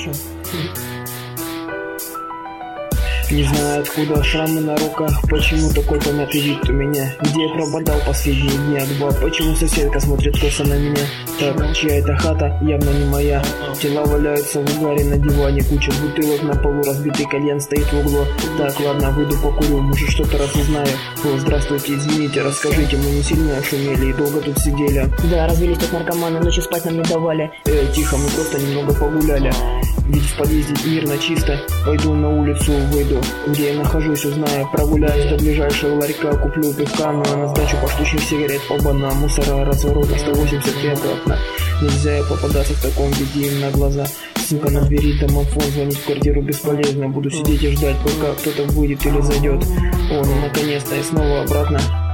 хорошо. Не знаю, откуда шрамы на руках, почему такой помятый вид у меня. Где я пропадал последние дня два, почему соседка смотрит косо на меня. Так, чья это хата? Явно не моя. Тела валяются в угаре на диване, куча бутылок на полу, разбитый кальян стоит в углу. Так, ладно, выйду покурю, может что-то разузнаю. О, здравствуйте, извините, расскажите, мы не сильно шумели и долго тут сидели. Да, развелись тут наркоманы, ночью спать нам не давали. Тихо, мы просто немного погуляли. Ведь в подъезде мирно чисто. Пойду на улицу, выйду, где я нахожусь, узнаю. Прогуляюсь до ближайшего ларька, куплю пивка, ну а на сдачу по штучных сигарет. Оба на мусора, разворота 183 обратно. Нельзя попадаться в таком виде им на глаза. Сука, на двери домофон, звонить в квартиру бесполезно. Буду сидеть и ждать, пока кто-то выйдет или зайдет. О, ну наконец-то, и снова обратно.